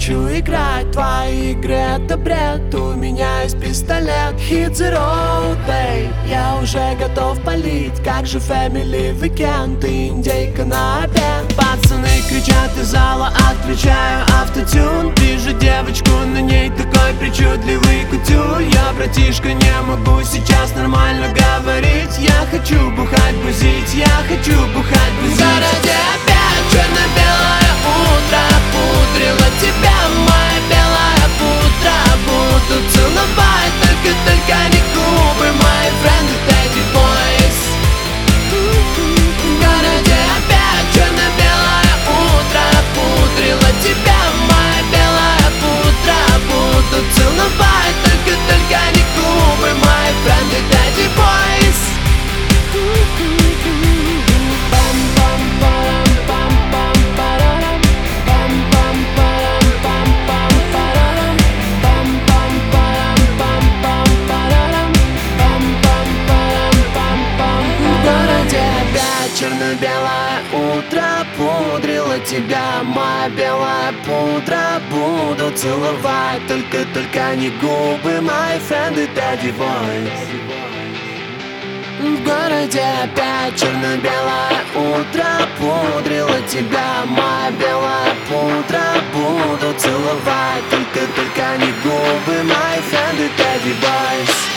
хочу играть в твои игры, это бред. У меня есть пистолет. Hit the road, babe. Я уже готов палить. Как же family weekend, ты индейка на обед. Пацаны кричат из зала, отключаю автотюн. Вижу девочку, на ней такой причудливый кутюр. Я, братишка, не могу сейчас нормально говорить. Я хочу бухать, бузить, я хочу бухать, бузить. В городе опять черно-белое утро. Пудрила тебя, моя белая пудра. Буду целовать, только не губы. My friend, daddy boys. В городе опять черно-белое утро. Пудрила тебя, моя белая пудра. Буду целовать, только не губы. My friend, daddy boys. Черно-белое утро, пудрила тебя, моя белая пудра. Буду целовать, только не губы. My friend и daddy boys. В городе опять черно-белое утро. Пудрила тебя, моя белая пудра. Буду целовать, только не губы. My friend и daddy boys.